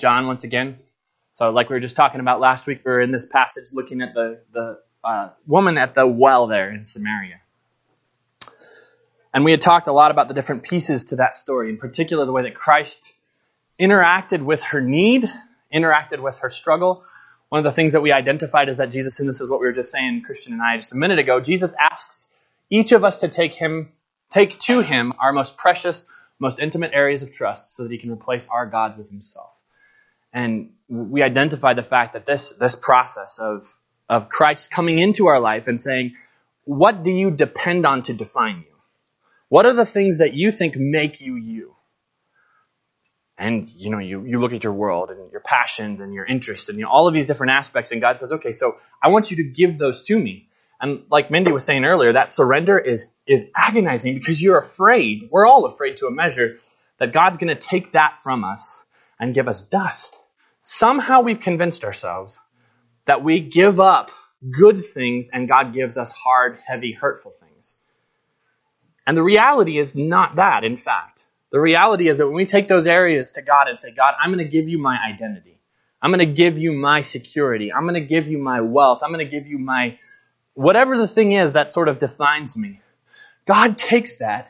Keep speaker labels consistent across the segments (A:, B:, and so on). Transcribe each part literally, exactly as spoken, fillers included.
A: John once again. So like we were just talking about last week, we were in this passage looking at the, the uh, woman at the well there in Samaria. And we had talked a lot about the different pieces to that story, in particular the way that Christ interacted with her need, interacted with her struggle. One of the things that we identified is that Jesus, and this is what we were just saying, Christian and I, just a minute ago, Jesus asks each of us to take him, take to him our most precious, most intimate areas of trust so that he can replace our gods with himself. And we identified the fact that this, this process of, of Christ coming into our life and saying, what do you depend on to define you? What are the things that you think make you you? And, you know, you, you look at your world and your passions and your interests and you know, all of these different aspects, and God says, okay, so I want you to give those to me. And like Mindy was saying earlier, that surrender is, is agonizing because you're afraid, we're all afraid to a measure, that God's going to take that from us and give us dust. Somehow we've convinced ourselves that we give up good things and God gives us hard, heavy, hurtful things. And the reality is not that, in fact. The reality is that when we take those areas to God and say, God, I'm going to give you my identity. I'm going to give you my security. I'm going to give you my wealth. I'm going to give you my, whatever the thing is that sort of defines me. God takes that,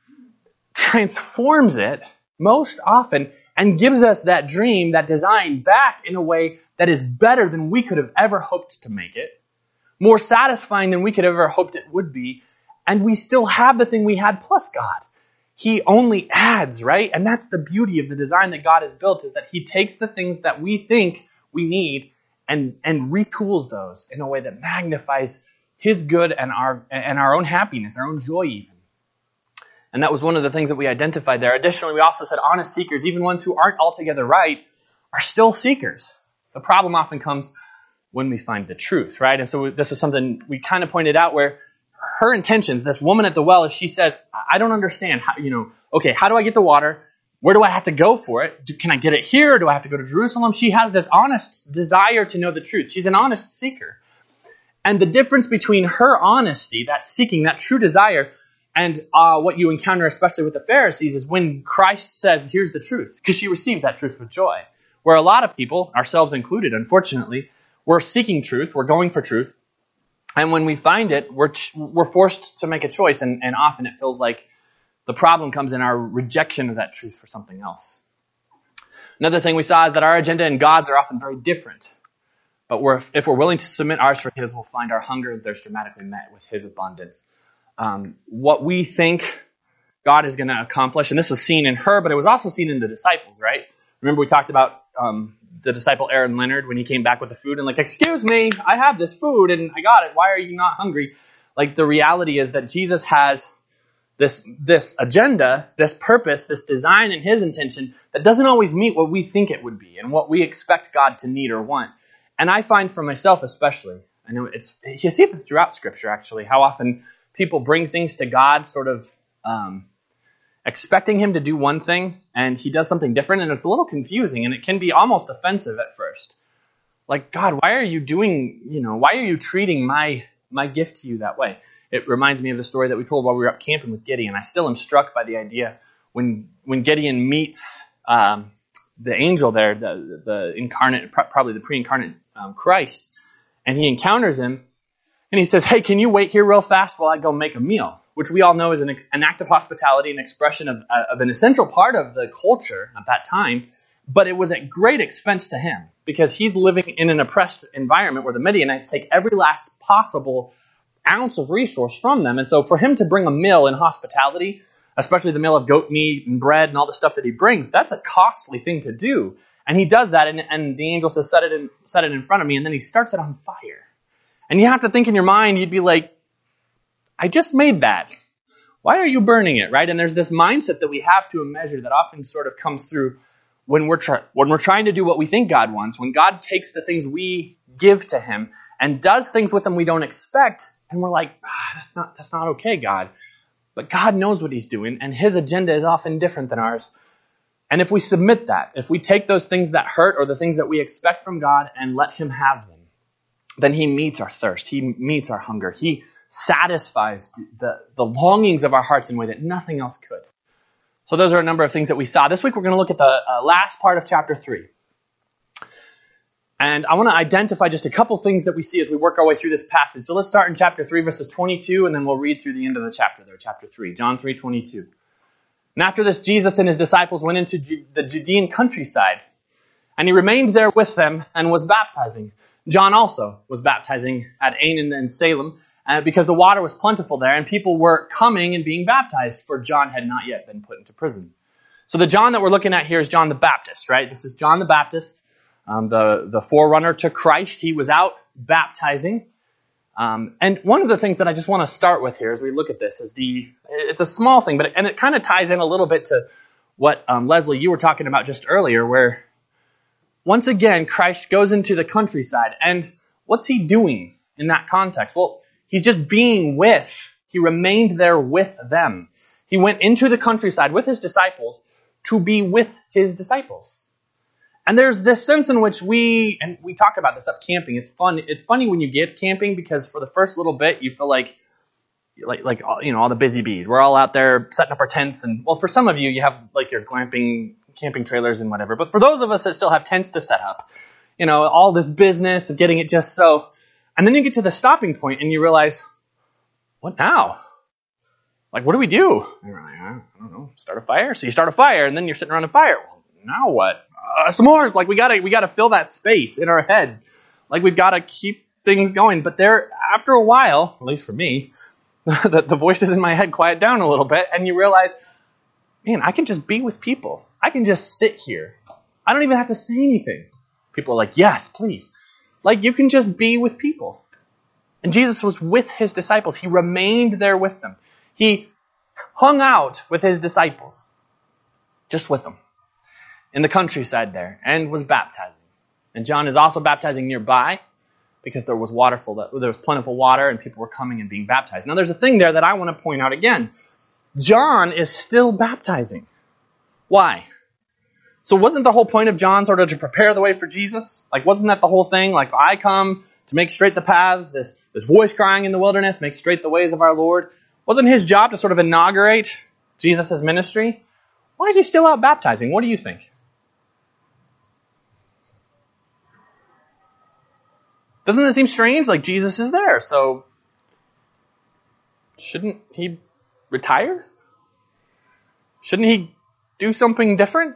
A: transforms it most often, and gives us that dream, that design back in a way that is better than we could have ever hoped to make it, more satisfying than we could have ever hoped it would be, and we still have the thing we had plus God. He only adds, right? And that's the beauty of the design that God has built, is that he takes the things that we think we need and, and retools those in a way that magnifies his good and our and our own happiness, our own joy even. And that was one of the things that we identified there. Additionally, we also said honest seekers, even ones who aren't altogether right, are still seekers. The problem often comes when we find the truth, right? And so this was something we kind of pointed out where her intentions, this woman at the well, is she says, I don't understand how, you know, okay, how do I get the water? Where do I have to go for it? Do, can I get it here? Or do I have to go to Jerusalem? She has this honest desire to know the truth. She's an honest seeker. And the difference between her honesty, that seeking, that true desire, and uh, what you encounter, especially with the Pharisees, is when Christ says, here's the truth, because she received that truth with joy. Where a lot of people, ourselves included, unfortunately, we're seeking truth, we're going for truth, and when we find it, we're we're forced to make a choice, and, and often it feels like the problem comes in our rejection of that truth for something else. Another thing we saw is that our agenda and God's are often very different. But we're, if we're willing to submit ours for his, we'll find our hunger and thirst dramatically met with his abundance. Um, what we think God is going to accomplish, and this was seen in her, but it was also seen in the disciples, right? Remember we talked about um, the disciple Aaron Leonard when he came back with the food and like, excuse me, I have this food and I got it. Why are you not hungry? Like the reality is that Jesus has this this agenda, this purpose, this design and his intention that doesn't always meet what we think it would be and what we expect God to need or want. And I find for myself especially, I know it's, you see this throughout Scripture actually, how often people bring things to God sort of um, expecting him to do one thing and he does something different, and it's a little confusing and it can be almost offensive at first. Like, God, why are you doing, you know, why are you treating my my gift to you that way? It reminds me of the story that we told while we were up camping with Gideon. I still am struck by the idea when when Gideon meets um, the angel there, the, the incarnate, probably the pre-incarnate um, Christ, and he encounters him, and he says, hey, can you wait here real fast while I go make a meal? Which we all know is an, an act of hospitality, an expression of, uh, of an essential part of the culture at that time, but it was at great expense to him because he's living in an oppressed environment where the Midianites take every last possible ounce of resource from them. And so for him to bring a meal in hospitality, especially the meal of goat meat and bread and all the stuff that he brings, that's a costly thing to do. And he does that, and, and the angel says, set it, in, set it in front of me, and then he starts it on fire. And you have to think in your mind, you'd be like, I just made that. Why are you burning it, right? And there's this mindset that we have to a measure that often sort of comes through when we're try- when we're trying to do what we think God wants, when God takes the things we give to him and does things with them we don't expect, and we're like, ah, that's not that's not okay, God. But God knows what he's doing, and his agenda is often different than ours. And if we submit that, if we take those things that hurt or the things that we expect from God and let him have them, then he meets our thirst. He meets our hunger. He satisfies the, the longings of our hearts in a way that nothing else could. So those are a number of things that we saw. This week we're going to look at the uh, last part of chapter three. And I want to identify just a couple things that we see as we work our way through this passage. So let's start in chapter three, verses twenty-two, and then we'll read through the end of the chapter there, chapter three, John three twenty-two. And after this, Jesus and his disciples went into the Judean countryside, and he remained there with them and was baptizing. John also was baptizing at Aenon and Salem, uh, because the water was plentiful there, and people were coming and being baptized, for John had not yet been put into prison. So the John that we're looking at here is John the Baptist, right? This is John the Baptist. Um, the, the forerunner to Christ. He was out baptizing. Um, and one of the things that I just want to start with here as we look at this is the, it's a small thing, but it, and it kind of ties in a little bit to what, um, Leslie, you were talking about just earlier, where once again, Christ goes into the countryside. And what's he doing in that context? Well, he's just being with, he remained there with them. He went into the countryside with his disciples to be with his disciples. And there's this sense in which we, and we talk about this up camping, it's fun. It's funny when you get camping because for the first little bit, you feel like, like, like, you know, all the busy bees. We're all out there setting up our tents. And, well, for some of you, you have like your glamping, camping trailers and whatever. But for those of us that still have tents to set up, you know, all this business of getting it just so. And then you get to the stopping point and you realize, what now? Like, what do we do? And you're like, I don't know, start a fire. So you start a fire and then you're sitting around a fire. Well, now what? Uh, s'mores. Like we gotta, we gotta fill that space in our head. Like we've gotta keep things going. But there, after a while, at least for me, the, the voices in my head quiet down a little bit, and you realize, man, I can just be with people. I can just sit here. I don't even have to say anything. People are like, yes, please. Like you can just be with people. And Jesus was with his disciples. He remained there with them. He hung out with his disciples, just with them, in the countryside there, and was baptizing. And John is also baptizing nearby because there was waterful, there was plentiful water and people were coming and being baptized. Now there's a thing there that I want to point out again. John is still baptizing. Why? So wasn't the whole point of John sort of to prepare the way for Jesus? Like wasn't that the whole thing? Like I come to make straight the paths, this, this voice crying in the wilderness, make straight the ways of our Lord. Wasn't his job to sort of inaugurate Jesus' ministry? Why is he still out baptizing? What do you think? Doesn't it seem strange? Like Jesus is there, so shouldn't he retire? Shouldn't he do something different?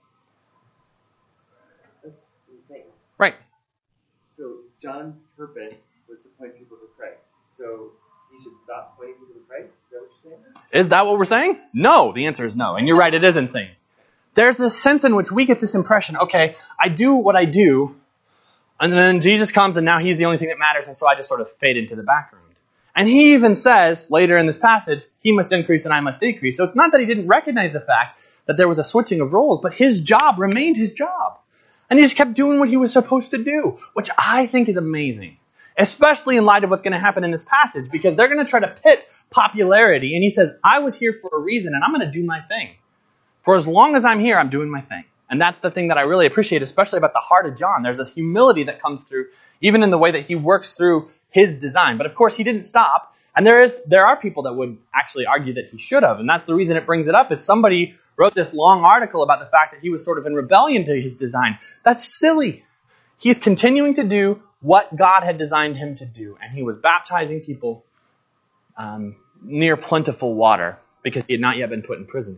B: That's insane.
A: Right.
B: So John's purpose was to point people to Christ. So he should stop pointing people to Christ? Is that what you're saying?
A: Is that what we're saying? No. The answer is no. And you're right, it is insane. There's this sense in which we get this impression, okay, I do what I do, and then Jesus comes and now he's the only thing that matters, and so I just sort of fade into the background. And he even says, later in this passage, he must increase and I must decrease. So it's not that he didn't recognize the fact that there was a switching of roles, but his job remained his job. And he just kept doing what he was supposed to do, which I think is amazing. Especially in light of what's going to happen in this passage, because they're going to try to pit popularity. And he says, I was here for a reason, and I'm going to do my thing. For as long as I'm here, I'm doing my thing. And that's the thing that I really appreciate, especially about the heart of John. There's a humility that comes through, even in the way that he works through his design. But of course, he didn't stop. And there is there are people that would actually argue that he should have. And that's the reason it brings it up, is somebody wrote this long article about the fact that he was sort of in rebellion to his design. That's silly. He's continuing to do what God had designed him to do. And he was baptizing people um, near plentiful water because he had not yet been put in prison.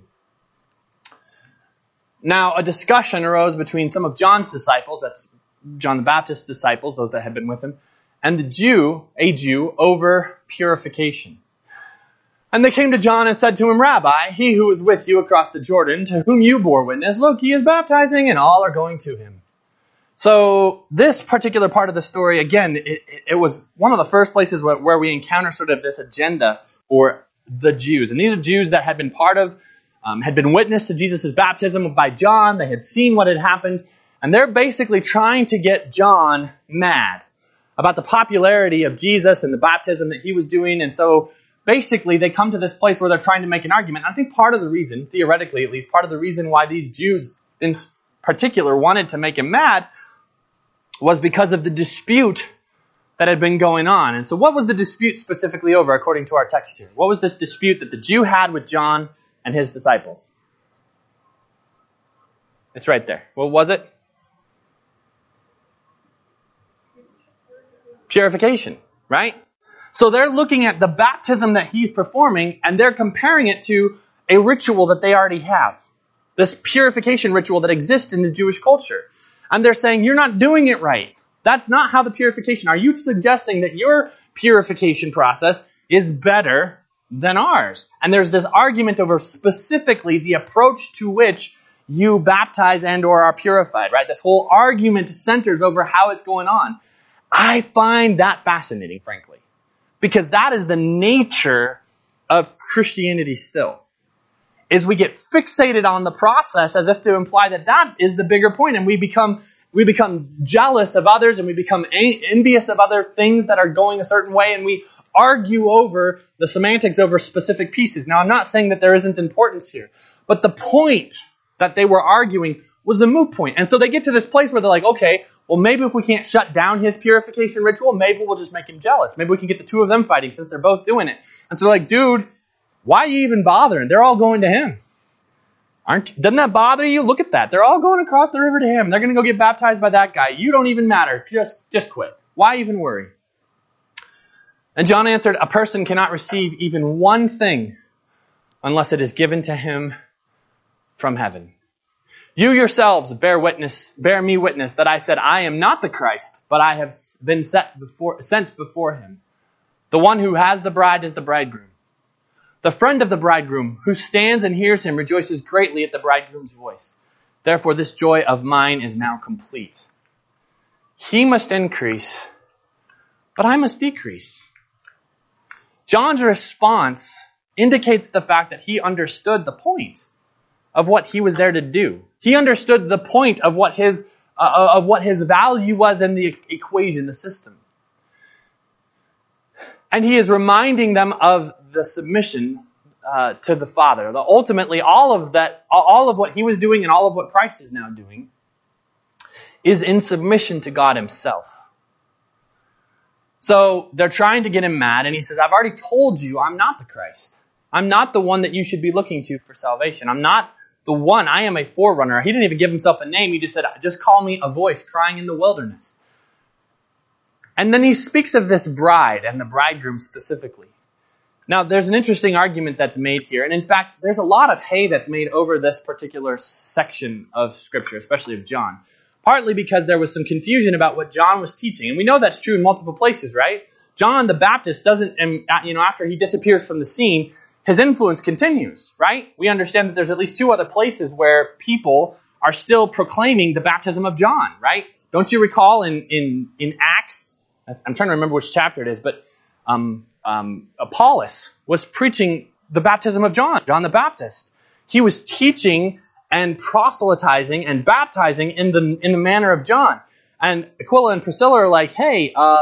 A: Now, a discussion arose between some of John's disciples, that's John the Baptist's disciples, those that had been with him, and the Jew, a Jew, over purification. And they came to John and said to him, Rabbi, he who was with you across the Jordan, to whom you bore witness, look, he is baptizing, and all are going to him. So this particular part of the story, again, it, it was one of the first places where, where we encounter sort of this agenda for the Jews. And these are Jews that had been part of, um, had been witness to Jesus' baptism by John. They had seen what had happened. And they're basically trying to get John mad about the popularity of Jesus and the baptism that he was doing. And so basically they come to this place where they're trying to make an argument. And I think part of the reason, theoretically at least, part of the reason why these Jews in particular wanted to make him mad was because of the dispute that had been going on. And so what was the dispute specifically over, according to our text here? What was this dispute that the Jew had with John and his disciples? It's right there. What was it? Purification, right? So they're looking at the baptism that he's performing, and they're comparing it to a ritual that they already have. This purification ritual that exists in the Jewish culture. And they're saying, you're not doing it right. That's not how the purification. Are you suggesting that your purification process is better than ours? And there's this argument over specifically the approach to which you baptize and or are purified, right? This whole argument centers over how it's going on. I find that fascinating, frankly, because that is the nature of Christianity still, is we get fixated on the process as if to imply that that is the bigger point, and we become we become jealous of others, and we become envious of other things that are going a certain way, and we argue over the semantics over specific pieces. Now, I'm not saying that there isn't importance here, but the point that they were arguing was a moot point. And so they get to this place where they're like, okay, well, maybe if we can't shut down his purification ritual, maybe we'll just make him jealous. Maybe we can get the two of them fighting since they're both doing it. And so they're like, dude, why are you even bothering? They're all going to him. Aren't, doesn't that bother you? Look at that. They're all going across the river to him. They're going to go get baptized by that guy. You don't even matter. Just, just quit. Why even worry? And John answered, a person cannot receive even one thing unless it is given to him from heaven. You yourselves bear witness, bear me witness that I said, I am not the Christ, but I have been set before, sent before him. The one who has the bride is the bridegroom. The friend of the bridegroom who stands and hears him rejoices greatly at the bridegroom's voice. Therefore, this joy of mine is now complete. He must increase, but I must decrease. John's response indicates the fact that he understood the point of what he was there to do. He understood the point of what his uh, of what his value was in the equation, the system. And he is reminding them of the submission uh, to the Father. The, ultimately, all of that, all of what he was doing and all of what Christ is now doing is in submission to God himself. So they're trying to get him mad, and he says, I've already told you I'm not the Christ. I'm not the one that you should be looking to for salvation. I'm not the one. I am a forerunner. He didn't even give himself a name. He just said, just call me a voice crying in the wilderness. And then he speaks of this bride and the bridegroom specifically. Now, there's an interesting argument that's made here. And in fact, there's a lot of hay that's made over this particular section of Scripture, especially of John. Partly because there was some confusion about what John was teaching. And we know that's true in multiple places, right? John the Baptist doesn't, you know, after he disappears from the scene, his influence continues, right? We understand that there's at least two other places where people are still proclaiming the baptism of John, right? Don't you recall in, in, in Acts, I'm trying to remember which chapter it is, but um, um, Apollos was preaching the baptism of John, John the Baptist. He was teaching and proselytizing and baptizing in the in the manner of John. And Aquila and Priscilla are like, hey, uh,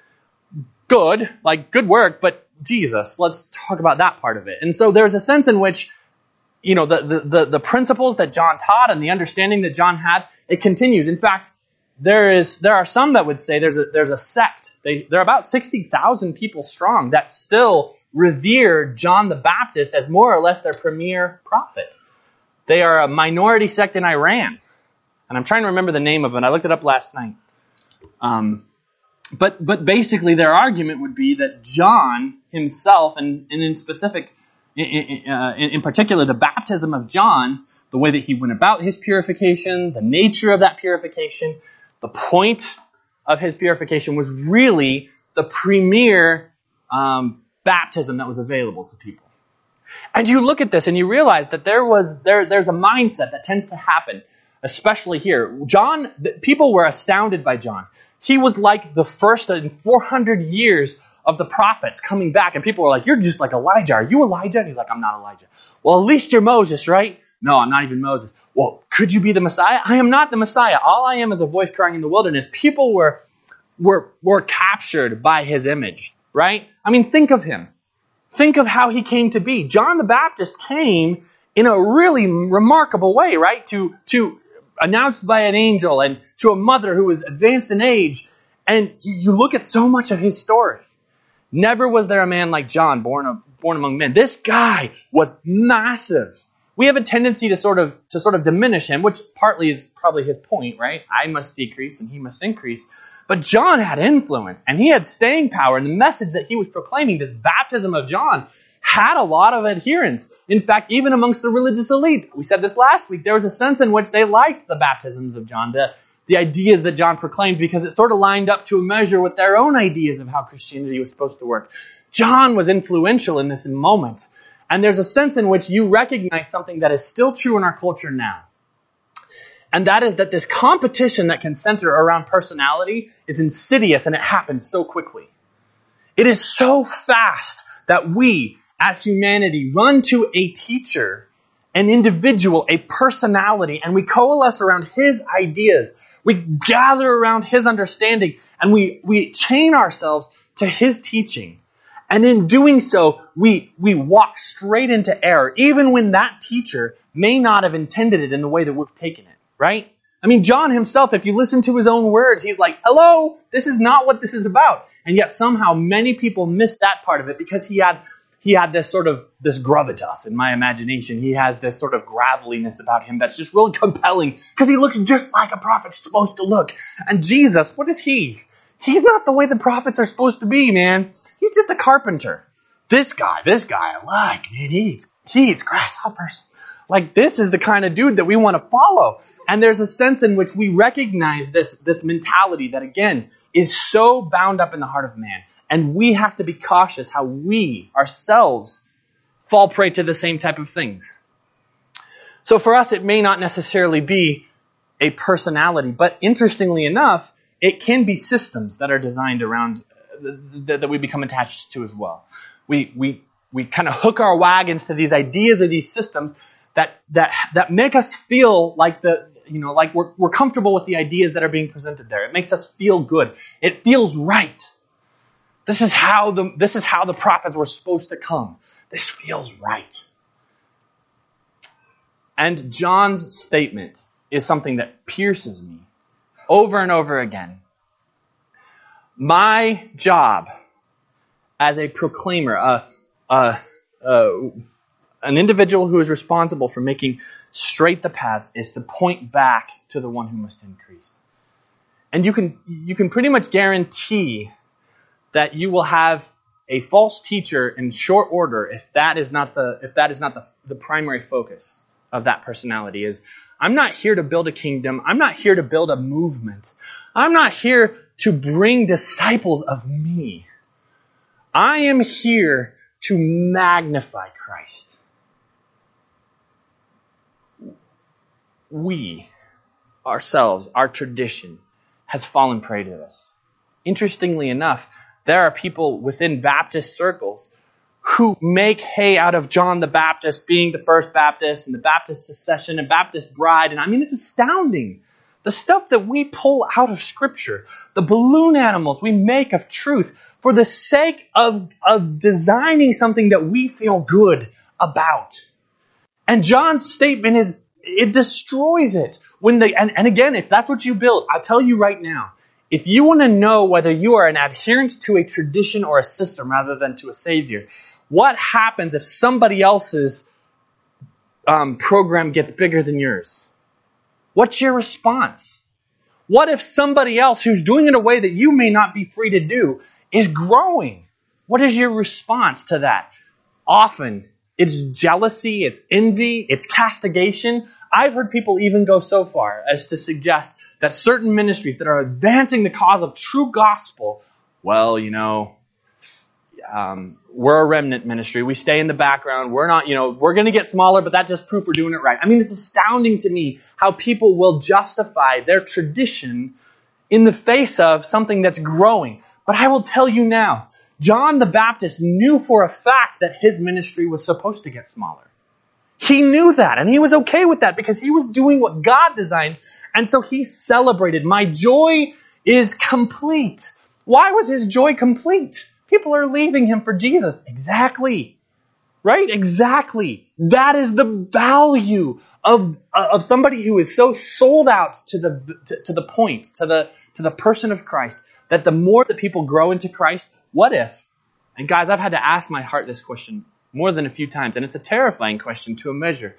A: good, like good work, but Jesus, let's talk about that part of it. And so there's a sense in which, you know, the, the, the, the principles that John taught and the understanding that John had, it continues. In fact, there is there are some that would say there's a there's a sect. They they're about sixty thousand people strong that still revere John the Baptist as more or less their premier prophet. They are a minority sect in Iran. And I'm trying to remember the name of it. I looked it up last night. Um, but but basically their argument would be that John himself, and, and in specific, in, in, uh, in, in particular the baptism of John, the way that he went about his purification, the nature of that purification, the point of his purification was really the premier um, baptism that was available to people. And you look at this and you realize that there was there there's a mindset that tends to happen, especially here. John, people were astounded by John. He was like the first in four hundred years of the prophets coming back, and people were like, "You're just like Elijah. Are you Elijah?" And he's like, "I'm not Elijah." Well, at least you're Moses, right? No, I'm not even Moses. Well, could you be the Messiah? I am not the Messiah. All I am is a voice crying in the wilderness. People were were were captured by his image, right? I mean, think of him. Think of how he came to be. John the Baptist came in a really remarkable way, right? To, to announced by an angel and to a mother who was advanced in age. And you look at so much of his story. Never was there a man like John born, of, born among men. This guy was massive, we have a tendency to sort of to sort of diminish him, which partly is probably his point, right? I must decrease and he must increase. But John had influence and he had staying power, and the message that he was proclaiming, this baptism of John, had a lot of adherents. In fact, even amongst the religious elite, we said this last week, there was a sense in which they liked the baptisms of John, the, the ideas that John proclaimed, because it sort of lined up to a measure with their own ideas of how Christianity was supposed to work. John was influential in this moment. And there's a sense in which you recognize something that is still true in our culture now. And that is that this competition that can center around personality is insidious, and it happens so quickly. It is so fast that we, as humanity, run to a teacher, an individual, a personality, and we coalesce around his ideas. We gather around his understanding, and we, we chain ourselves to his teaching. And in doing so, we, we walk straight into error, even when that teacher may not have intended it in the way that we've taken it, right? I mean, John himself, if you listen to his own words, he's like, hello, this is not what this is about. And yet somehow many people missed that part of it because he had he had this sort of, this gravitas in my imagination. He has this sort of graveliness about him that's just really compelling because he looks just like a prophet's supposed to look. And Jesus, what is he? He's not the way the prophets are supposed to be, man. He's just a carpenter. This guy, this guy I like, man, he eats, he eats grasshoppers. Like, this is the kind of dude that we want to follow. And there's a sense in which we recognize this, this mentality that, again, is so bound up in the heart of man. And we have to be cautious how we, ourselves, fall prey to the same type of things. So for us, it may not necessarily be a personality, but interestingly enough, it can be systems that are designed around that, that we become attached to as well. We we we kind of hook our wagons to these ideas or these systems that that that make us feel like the you know like we're we're comfortable with the ideas that are being presented there. It makes us feel good. It feels right. This is how the this is how the prophets were supposed to come. This feels right. And John's statement is something that pierces me over and over again. My job as a proclaimer, uh, uh, uh, an individual who is responsible for making straight the paths, is to point back to the one who must increase. And you can you can pretty much guarantee that you will have a false teacher in short order if that is not the if that is not the, the primary focus of that personality. Is I'm not here to build a kingdom. I'm not here to build a movement. I'm not here to bring disciples of me. I am here to magnify Christ. We, ourselves, our tradition, has fallen prey to this. Interestingly enough, there are people within Baptist circles who make hay out of John the Baptist being the first Baptist and the Baptist secession and Baptist bride. And I mean, it's astounding. The stuff that we pull out of Scripture, the balloon animals we make of truth for the sake of, of designing something that we feel good about. And John's statement is, it destroys it. When the and, and again, if that's what you build, I'll tell you right now, if you want to know whether you are an adherent to a tradition or a system rather than to a Savior, what happens if somebody else's um, program gets bigger than yours? What's your response? What if somebody else who's doing it in a way that you may not be free to do is growing? What is your response to that? Often, it's jealousy, it's envy, it's castigation. I've heard people even go so far as to suggest that certain ministries that are advancing the cause of true gospel, well, you know, um, we're a remnant ministry. We stay in the background. We're not, you know, we're going to get smaller, but that's just proof we're doing it right. I mean, it's astounding to me how people will justify their tradition in the face of something that's growing. But I will tell you now, John the Baptist knew for a fact that his ministry was supposed to get smaller. He knew that, and he was okay with that because he was doing what God designed, and so he celebrated. My joy is complete. Why was his joy complete? People are leaving him for Jesus. Exactly. Right? Exactly. That is the value of, of somebody who is so sold out to the, to, to the point, to the, to the person of Christ, that the more that people grow into Christ, what if, and guys, I've had to ask my heart this question more than a few times, and it's a terrifying question to a measure.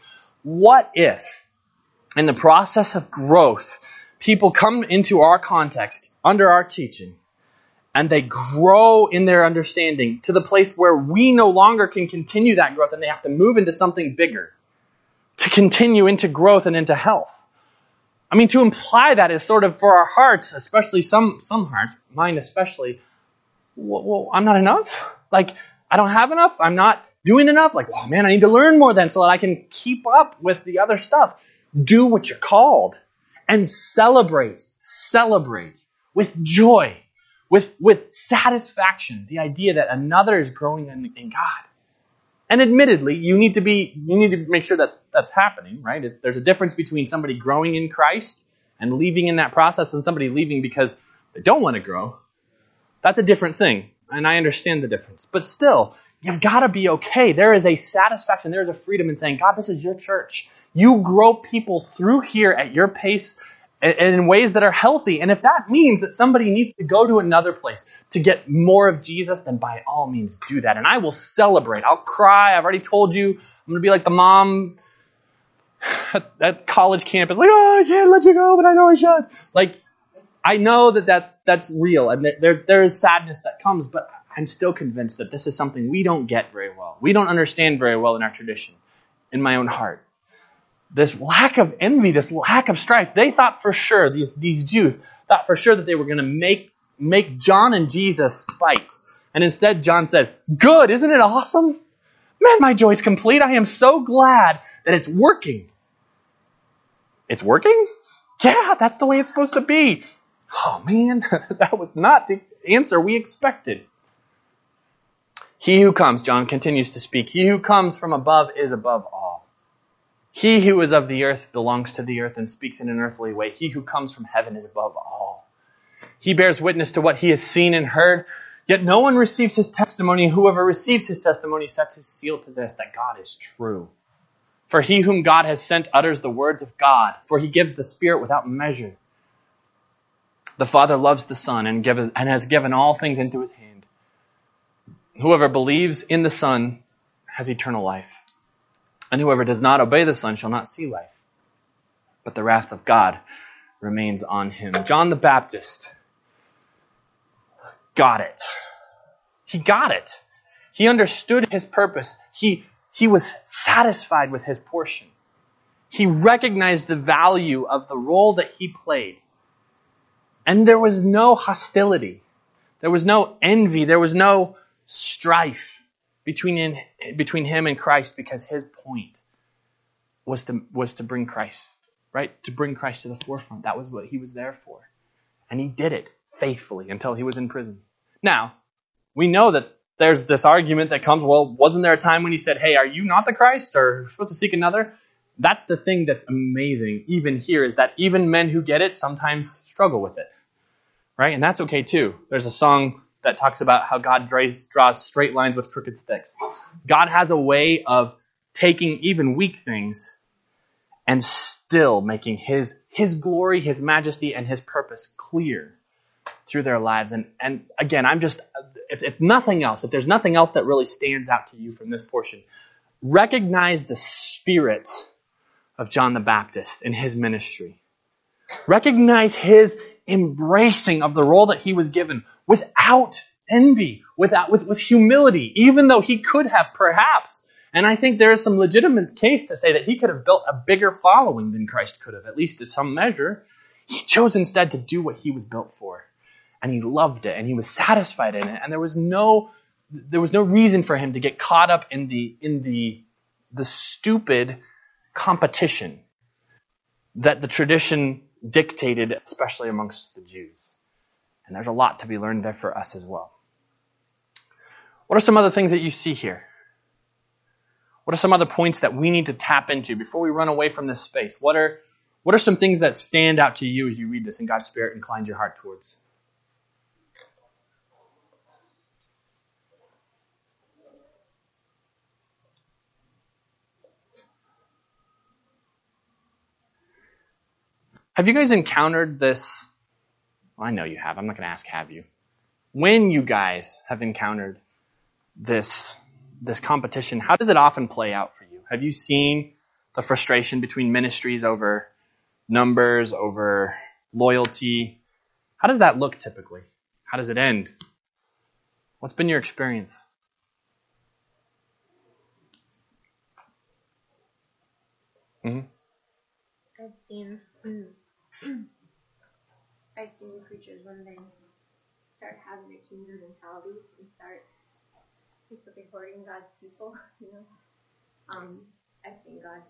A: what if, in the process of growth, people come into our context, under our teaching, and they grow in their understanding to the place where we no longer can continue that growth and they have to move into something bigger to continue into growth and into health. I mean, to imply that is sort of for our hearts, especially some some hearts, mine especially, well, well, I'm not enough? Like, I don't have enough? I'm not doing enough? Like, oh man, I need to learn more then so that I can keep up with the other stuff. Do what you're called and celebrate, celebrate with joy, with, with satisfaction, the idea that another is growing in, in God. And admittedly, you need to be, you need to make sure that that's happening, right? It's, there's a difference between somebody growing in Christ and leaving in that process and somebody leaving because they don't want to grow. That's a different thing. And I understand the difference. But still, you've got to be okay. There is a satisfaction, there is a freedom in saying, God, this is your church. You grow people through here at your pace and in ways that are healthy. And if that means that somebody needs to go to another place to get more of Jesus, then by all means do that. And I will celebrate. I'll cry. I've already told you. I'm going to be like the mom at, at college campus. Like, oh, I can't let you go, but I know I should. Like, I know that that's, that's real. And there, there is sadness that comes, but I'm still convinced that this is something we don't get very well. We don't understand very well in our tradition, in my own heart. This lack of envy, this lack of strife. They thought for sure, these, these Jews thought for sure that they were going to make, make John and Jesus fight. And instead John says, good, isn't it awesome? Man, my joy's complete. I am so glad that it's working. It's working? Yeah, that's the way it's supposed to be. Oh man, that was not the answer we expected. He who comes, John continues to speak, he who comes from above is above all. He who is of the earth belongs to the earth and speaks in an earthly way. He who comes from heaven is above all. He bears witness to what he has seen and heard, yet no one receives his testimony. Whoever receives his testimony sets his seal to this, that God is true. For he whom God has sent utters the words of God, for he gives the Spirit without measure. The Father loves the Son and, give, and has given all things into his hand. Whoever believes in the Son has eternal life. And whoever does not obey the Son shall not see life, but the wrath of God remains on him. John the Baptist got it. He got it. He understood his purpose. He, he was satisfied with his portion. He recognized the value of the role that he played. And there was no hostility. There was no envy. There was no strife between in, between him and Christ, because his point was to was to bring Christ, right? To bring Christ to the forefront. That was what he was there for. And he did it faithfully until he was in prison. Now, we know that there's this argument that comes, well, wasn't there a time when he said, hey, are you not the Christ, or you're supposed to seek another? That's the thing that's amazing even here, is that even men who get it sometimes struggle with it, right? And that's okay too. There's a song that talks about how God draws, draws straight lines with crooked sticks. God has a way of taking even weak things and still making his, his glory, his majesty, and his purpose clear through their lives. And, and again, I'm just, if, if nothing else, if there's nothing else that really stands out to you from this portion, recognize the spirit of John the Baptist in his ministry. Recognize his embracing of the role that he was given without envy, without with, with humility, even though he could have perhaps, and I think there is some legitimate case to say that he could have built a bigger following than Christ could have, at least to some measure. He chose instead to do what he was built for. And he loved it, and he was satisfied in it, and there was no there was no reason for him to get caught up in the in the the stupid competition that the tradition dictated, especially amongst the Jews. And there's a lot to be learned there for us as well. What are some other things that you see here? What are some other points that we need to tap into before we run away from this space? What are what are some things that stand out to you as you read this and God's Spirit inclines your heart towards? Have you guys encountered this? Well, I know you have. I'm not going to ask, have you? When you guys have encountered this, this competition, how does it often play out for you? Have you seen the frustration between ministries over numbers, over loyalty. How does that look typically? How does it end? What's been your experience? Mm-hmm.
C: I've seen I've seen preachers when they start having a kingdom mentality and start basically hoarding God's people, you know. Um, I've seen God,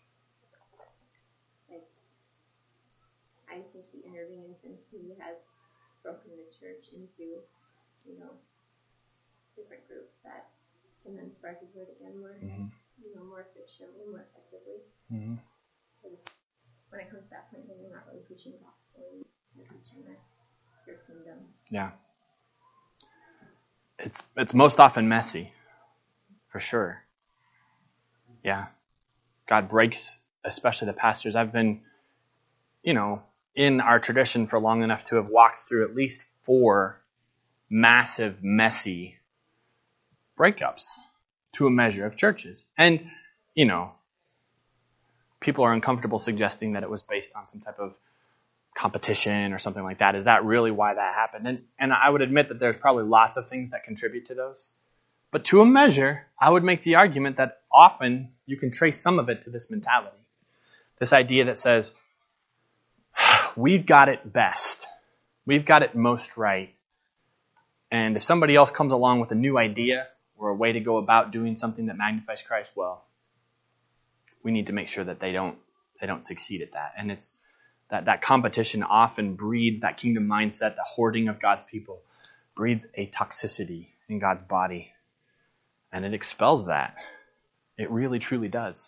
C: like, I think He intervenes and He has broken the church into, you know, different groups that can then spread His word again more, mm-hmm. you know, more efficiently, more effectively. Mm-hmm. When it comes to that point, then you're not really preaching the gospel, you're preaching that your kingdom.
A: Yeah. It's it's most often messy, for sure. Yeah. God breaks, especially the pastors. I've been, you know, in our tradition for long enough to have walked through at least four massive, messy breakups to a measure of churches. And, you know, people are uncomfortable suggesting that it was based on some type of competition or something like that. Is that really why that happened? And and I would admit that there's probably lots of things that contribute to those. But to a measure, I would make the argument that often you can trace some of it to this mentality. This idea that says, we've got it best. We've got it most right. And if somebody else comes along with a new idea or a way to go about doing something that magnifies Christ, well, we need to make sure that they don't they don't succeed at that. And it's that, that competition often breeds that kingdom mindset, the hoarding of God's people, breeds a toxicity in God's body. And it expels that. It really, truly does.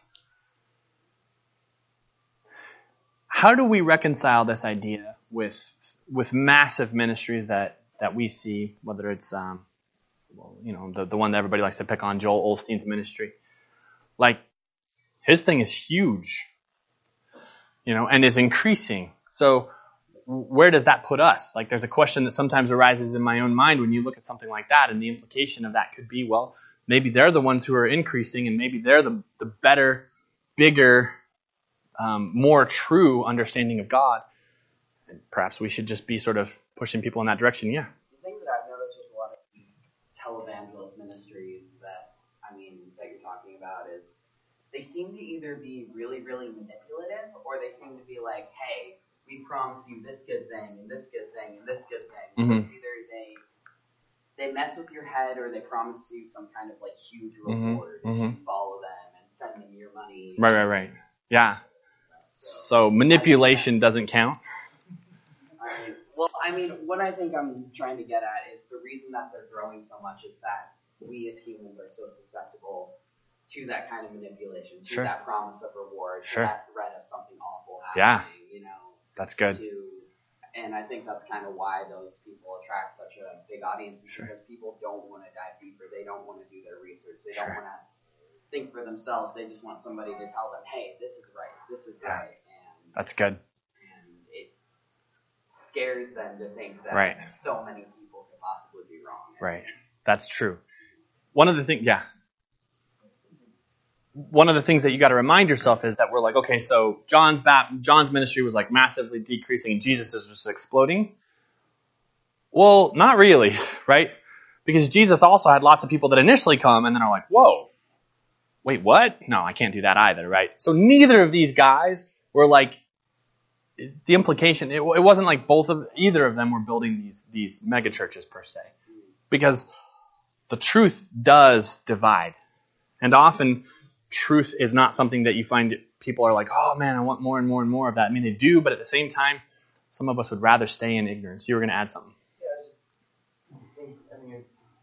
A: How do we reconcile this idea with with massive ministries that, that we see, whether it's um, well, you know, the, the one that everybody likes to pick on, Joel Osteen's ministry? Like, his thing is huge, you know, and is increasing. So where does that put us? Like, there's a question that sometimes arises in my own mind when you look at something like that, and the implication of that could be, well, maybe they're the ones who are increasing, and maybe they're the, the better, bigger, um, more true understanding of God. And perhaps we should just be sort of pushing people in that direction. Yeah.
D: The thing that I've noticed with a lot of these televangelist ministries that, I mean, that you're talking about is they seem to either be really, really manipulative, or they seem to be like, hey, we promise you this good thing, and this good thing, and this good thing. Mm-hmm. So it's either they they mess with your head, or they promise you some kind of like huge reward, mm-hmm. and you follow them and send them your money.
A: Right, right, right. Yeah. So, so manipulation doesn't count?
D: I mean, well, I mean, what I think I'm trying to get at is the reason that they're growing so much is that we as humans are so susceptible to that kind of manipulation, to sure. that promise of reward, sure. to that threat of something awful happening,
A: yeah.
D: you know.
A: That's good.
D: To, and I think that's kind of why those people attract such a big audience, sure. because people don't want to dive deeper. They don't want to do their research. They sure. don't want to think for themselves. They just want somebody to tell them, hey, this is right, this is yeah. right. And
A: that's good.
D: And it scares them to think that
A: right.
D: so many people could possibly be wrong.
A: Right. That's true. One of the things, yeah. One of the things that you got to remind yourself is that we're like, okay, so John's bap- John's ministry was like massively decreasing and Jesus is just exploding. Well, not really, right? Because Jesus also had lots of people that initially come and then are like, whoa, wait, what? No, I can't do that either, right? So neither of these guys were like, the implication, it, it wasn't like both of, either of them were building these, these mega churches per se. Because the truth does divide. And often, truth is not something that you find people are like, oh man, I want more and more and more of that. I mean, they do, but at the same time, some of us would rather stay in ignorance. You were going to add something.
B: Yeah, I just think, I mean,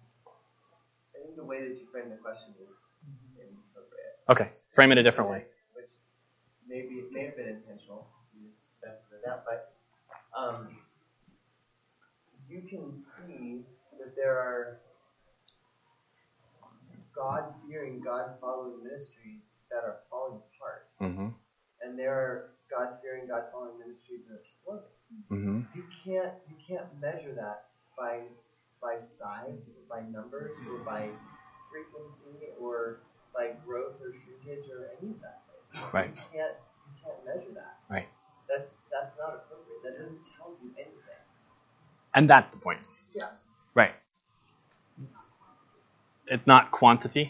B: I think the way that you frame the question is inappropriate.
A: Okay, frame it a different way.
B: Which maybe it may have been intentional, that, but um, you can see that there are God-fearing, God-following ministries that are falling apart. Mm-hmm. And there are God-fearing, God-following ministries that are exploding. Mm-hmm. You can't you can't measure that by by size, or by numbers, or by frequency, or by growth or shrinkage, or any of that.
A: Right.
B: You can't, you can't measure that.
A: Right.
B: That's, that's not appropriate. That doesn't tell you anything.
A: And that's the point.
B: Yeah.
A: Right. It's not quantity.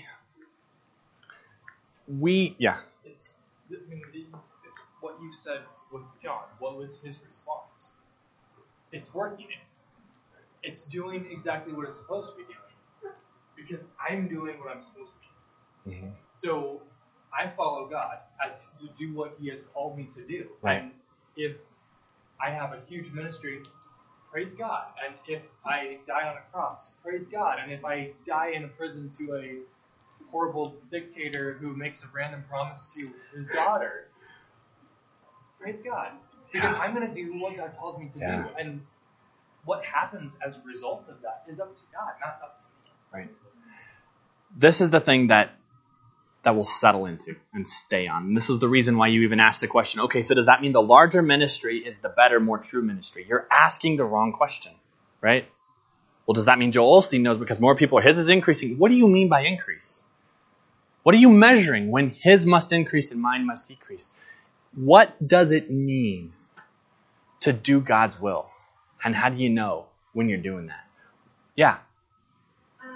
A: We, yeah.
E: It's, I mean, the, what you said with John, what was his response? It's working. It's doing exactly what it's supposed to be doing. Because I'm doing what I'm supposed to be doing. Mm-hmm. So I follow God as to do what He has called me to do.
A: Right.
E: And if I have a huge ministry, praise God. And if I die on a cross, praise God. And if I die in a prison to a horrible dictator who makes a random promise to his daughter, praise God. Because I'm going to do what God calls me to
A: yeah.
E: do. And what happens as a result of that is up to God, not up to me.
A: Right. This is the thing that that we'll settle into and stay on. And this is the reason why you even asked the question, okay, so does that mean the larger ministry is the better, more true ministry? You're asking the wrong question, right? Well, does that mean Joel Osteen knows because more people, his is increasing? What do you mean by increase? What are you measuring when his must increase and mine must decrease? What does it mean to do God's will? And how do you know when you're doing that? Yeah.
F: Um,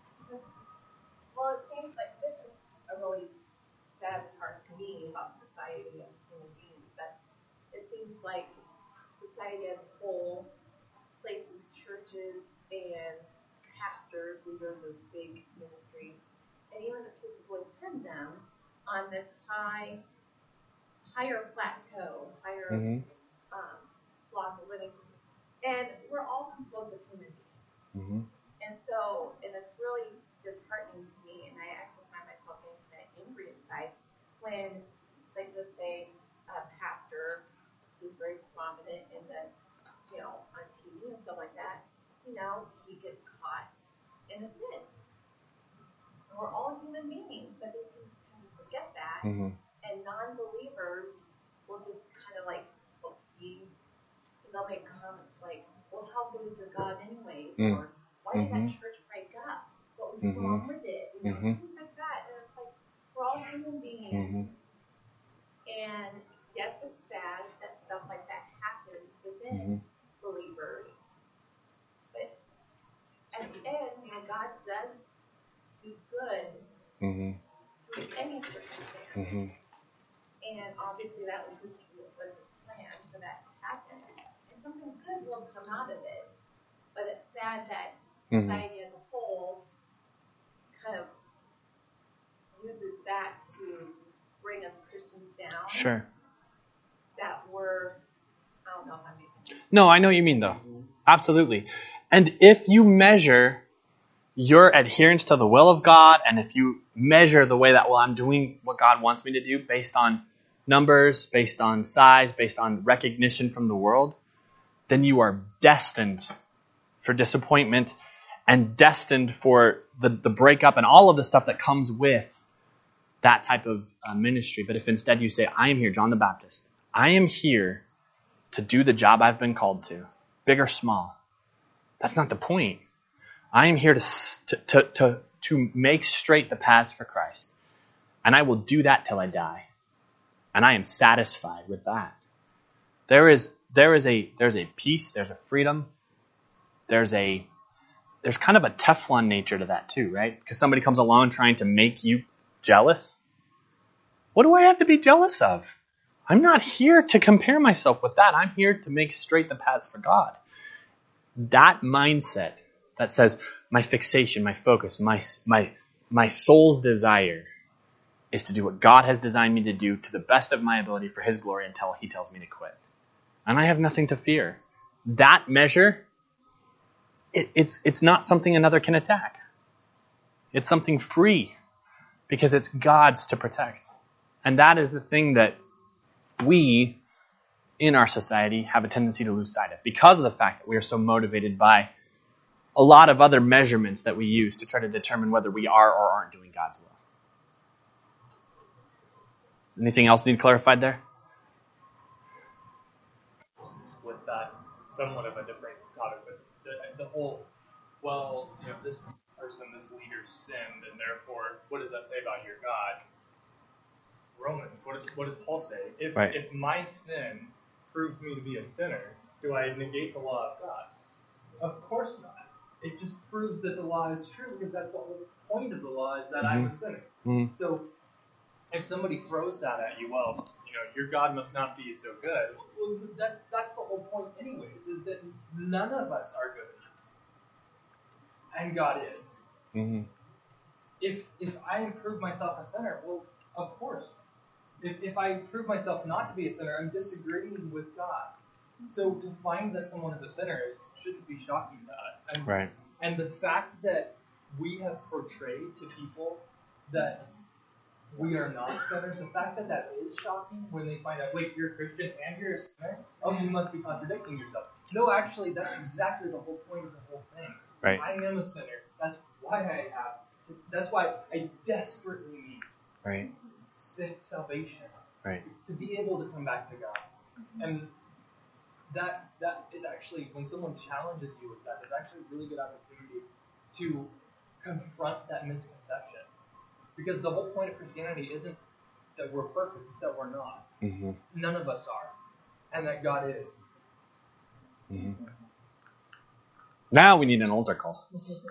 F: well, it seems like this is a really sad part to me about society and human beings. That it seems like society as a whole places churches and pastors, leaders of big ministries, and even the people who attend them on this high, higher plateau, higher
A: Mm-hmm.
F: um, block of living. And we're all composed of human beings.
A: Mm-hmm.
F: And so, and it's really disheartening to me, and I actually find myself getting kind of angry inside when, like, let's say, a pastor who's very prominent in the, you know, on T V and stuff like that, you know, he gets caught in a sin. And we're all human beings, but they can kind of forget that.
A: Mm-hmm.
F: And non-believers will just kind of like, well, see, they'll make comments like, well, how good is your God anyway?
A: Mm.
F: Or why did
A: Mm-hmm.
F: that church break up? What was
A: Mm-hmm.
F: wrong with it? You know,
A: Mm-hmm.
F: things like that. And it's like, we're all human beings.
A: Mm-hmm.
F: And yes, it's sad that stuff like that happens within
A: Mm-hmm.
F: believers. But at the end, you know, God does do good
A: Mm-hmm.
F: through any circumstance.
A: Mm-hmm.
F: And obviously that was his, was his plan for that to happen. And something good will come out of it. But it's sad that
A: Mm-hmm.
F: society as a whole kind of uses that to bring us Christians down.
A: Sure.
F: That we're, I don't know how many.
A: No, I know what you mean, though. Absolutely. And if you measure your adherence to the will of God, and if you measure the way that, well, I'm doing what God wants me to do based on numbers, based on size, based on recognition from the world, then you are destined for disappointment and destined for the, the breakup and all of the stuff that comes with that type of uh, ministry. But if instead you say, I am here, John the Baptist, I am here to do the job I've been called to, big or small. That's not the point. I am here to, to, to, to, to make straight the paths for Christ. And I will do that till I die. And I am satisfied with that. There is, there is a, there's a peace, there's a freedom, there's a, there's kind of a Teflon nature to that too, right? Because somebody comes along trying to make you jealous. What do I have to be jealous of? I'm not here to compare myself with that. I'm here to make straight the paths for God. That mindset that says my fixation, my focus, my, my, my soul's desire is to do what God has designed me to do to the best of my ability for His glory until He tells me to quit. And I have nothing to fear. That measure, it, it's, it's not something another can attack. It's something free because it's God's to protect. And that is the thing that we in our society have a tendency to lose sight of because of the fact that we are so motivated by a lot of other measurements that we use to try to determine whether we are or aren't doing God's will. Anything else need clarified there?
E: With that, somewhat of a different topic, but the, the whole, well, you know, this person, this leader sinned, and therefore, what does that say about your God? Romans. What does what does Paul say? If
A: Right.
E: if my sin proves me to be a sinner, do I negate the law of God? Of course not. It just proves that the law is true, because that's the whole point of the law, is that
A: Mm-hmm.
E: I'm a sinner.
A: Mm-hmm.
E: So if somebody throws that at you, well, you know, your God must not be so good. Well, that's that's the whole point, anyways, is that none of us are good enough, and God is.
A: Mm-hmm.
E: If if I prove myself a sinner, well, of course. If if I prove myself not to be a sinner, I'm disagreeing with God. So to find that someone is a sinner is, shouldn't be shocking to us. And,
A: Right.
E: and the fact that we have portrayed to people that we are not sinners, the fact that that is shocking when they find out, wait, you're a Christian and you're a sinner? Oh, you must be contradicting yourself. No, actually, that's exactly the whole point of the whole thing.
A: Right.
E: I am a sinner. That's why I have, that's why I desperately need
A: Right.
E: sin- salvation.
A: Right.
E: To be able to come back to God. And that that is actually, when someone challenges you with that, is actually a really good opportunity to confront that misconception. Because the whole point of Christianity isn't that we're perfect, it's that we're not.
A: Mm-hmm.
E: None of us are. And that God is.
A: Mm-hmm. Now we need an altar call.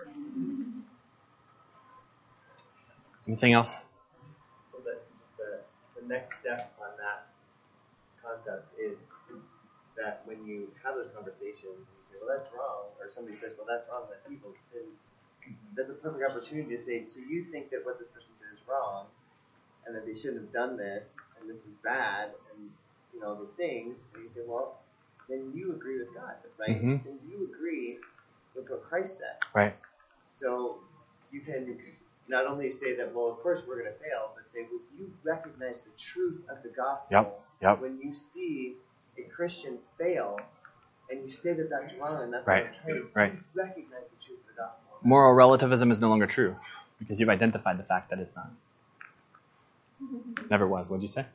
A: Anything else?
B: So that just the, the next step on that concept is that when you have those conversations and you say, well, that's wrong, or somebody says, well, that's wrong, that's evil, then that's a perfect opportunity to say, so you think that what this person did is wrong, and that they shouldn't have done this, and this is bad, and you know, those things, and you say, well, then you agree with God, right?
A: Mm-hmm.
B: Then you agree with what Christ said.
A: Right.
B: So you can not only say that, well, of course we're going to fail, but say, well, you recognize the truth of the gospel.
A: Yep. Yep.
B: When you see a Christian fail, and you say that that's wrong and that's
A: Right.
B: okay,
A: Right.
B: you recognize the truth of the gospel.
A: Moral relativism is no longer true because you've identified the fact that it's not. Never was. What'd you say?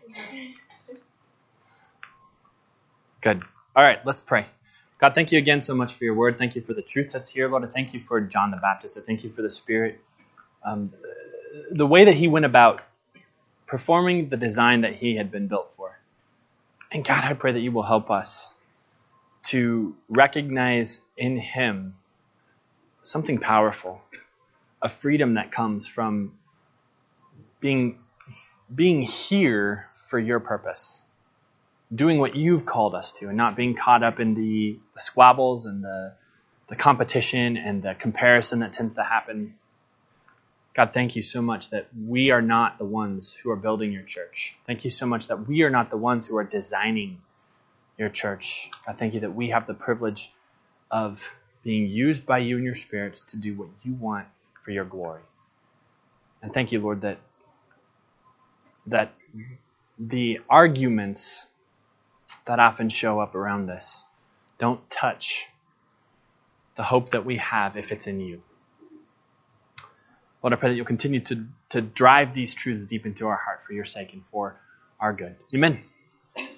A: Good. All right, let's pray. God, thank you again so much for your word. Thank you for the truth that's here, Lord. I thank you for John the Baptist. I thank you for the Spirit. Um, the way that he went about performing the design that he had been built for. And God, I pray that you will help us to recognize in him something powerful, a freedom that comes from being, being here for your purpose, doing what you've called us to, and not being caught up in the, the squabbles and the, the competition and the comparison that tends to happen. God, thank you so much that we are not the ones who are building your church. Thank you so much that we are not the ones who are designing your church. God, thank you that we have the privilege of being used by you and your Spirit to do what you want for your glory. And thank you, Lord, that that the arguments that often show up around this don't touch the hope that we have if it's in you. Lord, I pray that you'll continue to, to drive these truths deep into our heart for your sake and for our good. Amen.